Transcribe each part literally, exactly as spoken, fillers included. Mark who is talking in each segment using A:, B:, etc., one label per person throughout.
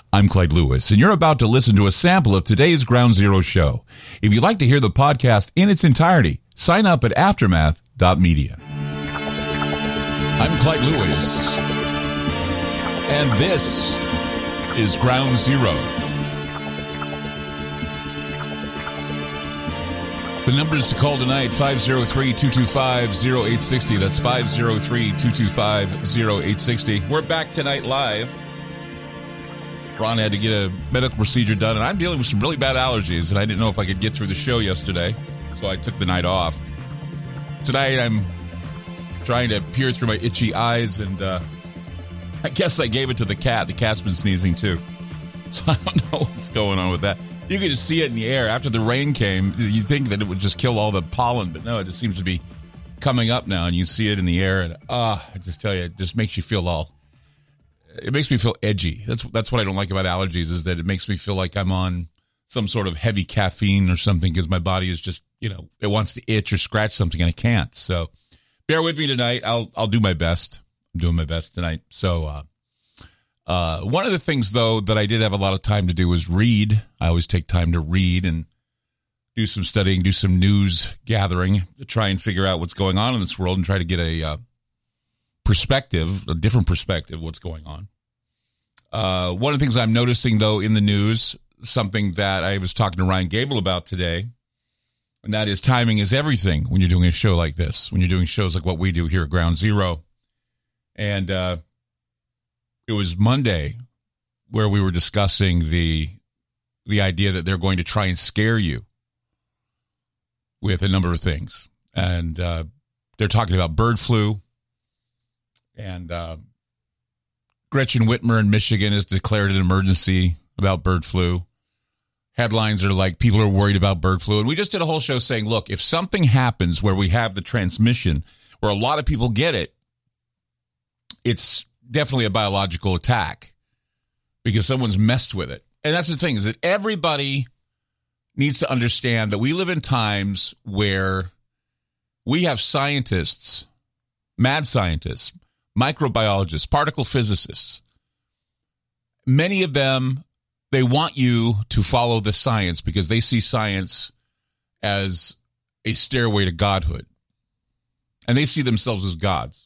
A: I'm Clyde Lewis, and you're about to listen to a sample of today's Ground Zero show. If you'd like to hear the podcast in its entirety, sign up at aftermath dot media. I'm Clyde Lewis, and this is Ground Zero. The numbers to call tonight, five oh three, two two five, oh eight six oh. That's five oh three, two two five, oh eight six oh. We're back tonight live. Ron had to get a medical procedure done, and I'm dealing with some really bad allergies, and I didn't know if I could get through the show yesterday, so I took the night off. Tonight, I'm trying to peer through my itchy eyes, and uh, I guess I gave it to the cat. The cat's been sneezing, too. So I don't know what's going on with that. You can just see it in the air. After the rain came, you'd think that it would just kill all the pollen, but no, it just seems to be coming up now, and you see it in the air, and ah, uh, I just tell you, it just makes you feel all... It makes me feel edgy. That's that's what I don't like about allergies, is that it makes me feel like I'm on some sort of heavy caffeine or something, because my body is just, you know, it wants to itch or scratch something and I can't. So bear with me tonight. I'll I'll do my best. I'm doing my best tonight. So uh, uh, one of the things, though, that I did have a lot of time to do was read. I always take time to read and do some studying, do some news gathering to try and figure out what's going on in this world and try to get a uh, perspective, a different perspective of what's going on. Uh, one of the things I'm noticing, though, in the news, something that I was talking to Ryan Gable about today, and that is timing is everything when you're doing a show like this, when you're doing shows like what we do here at Ground Zero. And uh, it was Monday where we were discussing the the idea that they're going to try and scare you with a number of things. And uh, they're talking about bird flu. And uh, Gretchen Whitmer in Michigan has declared an emergency about bird flu. Headlines are like, people are worried about bird flu. And we just did a whole show saying, look, if something happens where we have the transmission, where a lot of people get it, it's definitely a biological attack because someone's messed with it. And that's the thing, is that everybody needs to understand that we live in times where we have scientists, mad scientists, microbiologists, particle physicists. Many of them, they want you to follow the science because they see science as a stairway to godhood. And they see themselves as gods.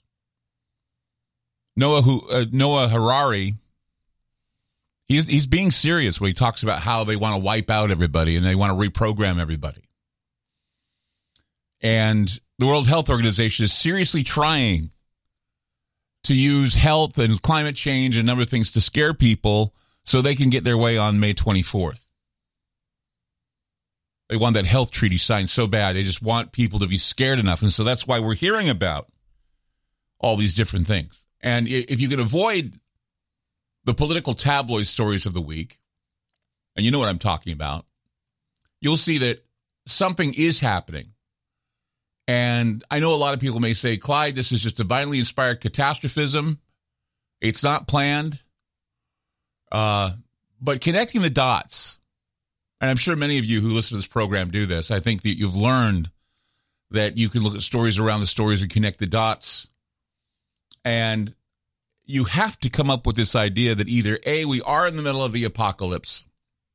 A: Noah, who, uh, Noah Harari, he's, he's being serious when he talks about how they want to wipe out everybody and they want to reprogram everybody. And the World Health Organization is seriously trying to use health and climate change and a number of things to scare people so they can get their way on May twenty-fourth. They want that health treaty signed so bad. They just want people to be scared enough. And so that's why we're hearing about all these different things. And if you can avoid the political tabloid stories of the week, and you know what I'm talking about, you'll see that something is happening. And I know a lot of people may say, Clyde, this is just divinely inspired catastrophism. It's not planned. Uh, but connecting the dots, and I'm sure many of you who listen to this program do this, I think that you've learned that you can look at stories around the stories and connect the dots. And you have to come up with this idea that either, A, we are in the middle of the apocalypse,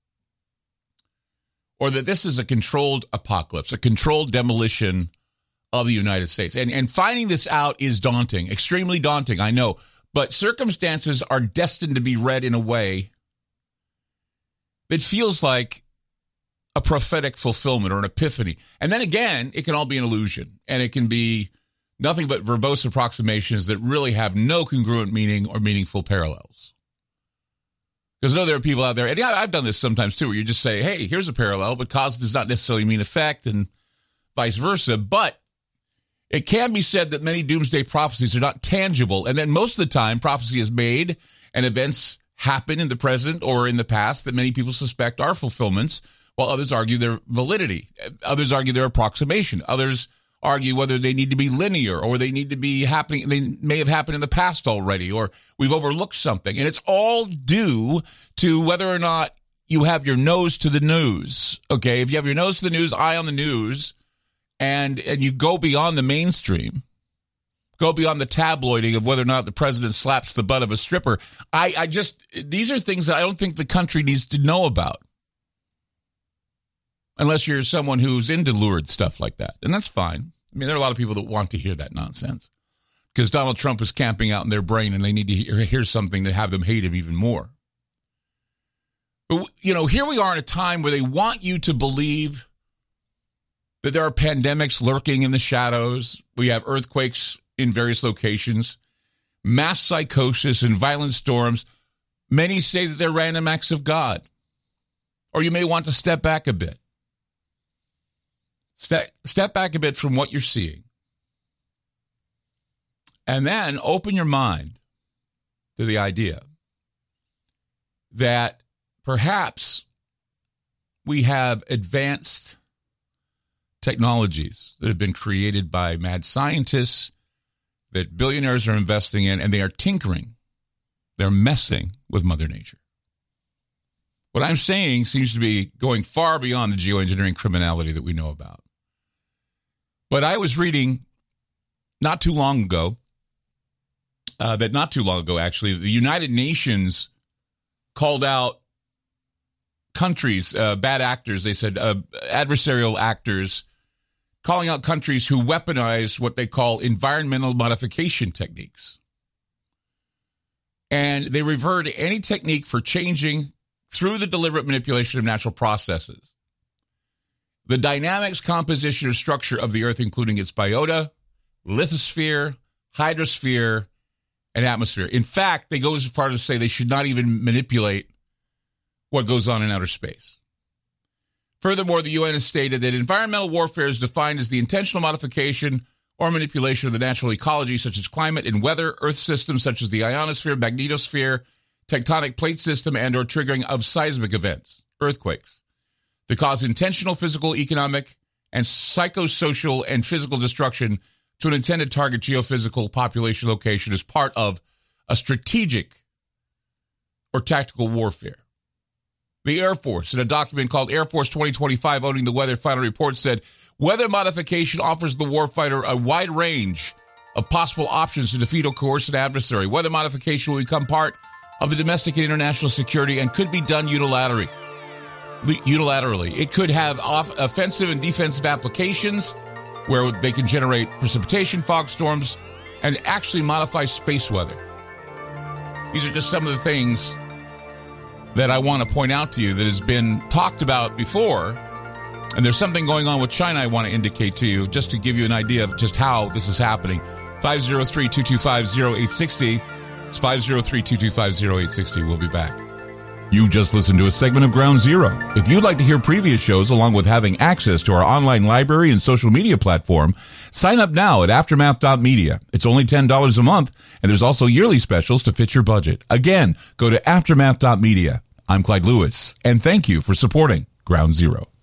A: or that this is a controlled apocalypse, a controlled demolition of the United States. And and finding this out is daunting, extremely daunting, I know. But circumstances are destined to be read in a way that feels like a prophetic fulfillment or an epiphany. And then again, it can all be an illusion. And it can be nothing but verbose approximations that really have no congruent meaning or meaningful parallels. Because I know there are people out there, and I've done this sometimes too, where you just say, hey, here's a parallel, but cause does not necessarily mean effect, and vice versa. But it can be said that many doomsday prophecies are not tangible, and then most of the time prophecy is made and events happen in the present or in the past that many people suspect are fulfillments, while others argue their validity. Others argue their approximation. Others argue whether they need to be linear or they need to be happening. They may have happened in the past already, or we've overlooked something. And it's all due to whether or not you have your nose to the news. Okay, if you have your nose to the news, eye on the news, and and you go beyond the mainstream, go beyond the tabloiding of whether or not the president slaps the butt of a stripper. I, I just, these are things that I don't think the country needs to know about. Unless you're someone who's into lurid stuff like that. And that's fine. I mean, there are a lot of people that want to hear that nonsense. Because Donald Trump is camping out in their brain and they need to hear, hear something to have them hate him even more. But, you know, here we are in a time where they want you to believe that there are pandemics lurking in the shadows. We have earthquakes in various locations, mass psychosis and violent storms. Many say that they're random acts of God. Or you may want to step back a bit. Step, step back a bit from what you're seeing. And then open your mind to the idea that perhaps we have advanced technologies that have been created by mad scientists that billionaires are investing in, and they are tinkering. They're messing with Mother Nature. What I'm saying seems to be going far beyond the geoengineering criminality that we know about. But I was reading not too long ago, uh, that not too long ago, actually, the United Nations called out countries, uh, bad actors, they said uh, adversarial actors, calling out countries who weaponize what they call environmental modification techniques. And they refer to any technique for changing through the deliberate manipulation of natural processes the dynamics, composition, or structure of the Earth, including its biota, lithosphere, hydrosphere, and atmosphere. In fact, they go as far as to say they should not even manipulate what goes on in outer space. Furthermore, the U N has stated that environmental warfare is defined as the intentional modification or manipulation of the natural ecology, such as climate and weather, Earth systems such as the ionosphere, magnetosphere, tectonic plate system, and or triggering of seismic events, earthquakes, to cause intentional physical, economic, and psychosocial and physical destruction to an intended target geophysical population location as part of a strategic or tactical warfare. The Air Force, in a document called Air Force twenty twenty-five, owning the weather final report, said, weather modification offers the warfighter a wide range of possible options to defeat or coerce an adversary. Weather modification will become part of the domestic and international security and could be done unilaterally. Unilaterally, it could have off offensive and defensive applications where they can generate precipitation, fog storms, and actually modify space weather. These are just some of the things that I want to point out to you that has been talked about before. And there's something going on with China I want to indicate to you just to give you an idea of just how this is happening. five oh three, two two five, oh eight six oh. It's five oh three, two two five, oh eight six oh. We'll be back. You just listened to a segment of Ground Zero. If you'd like to hear previous shows along with having access to our online library and social media platform, sign up now at aftermath dot media. It's only ten dollars a month, and there's also yearly specials to fit your budget. Again, go to aftermath dot media. I'm Clyde Lewis, and thank you for supporting Ground Zero.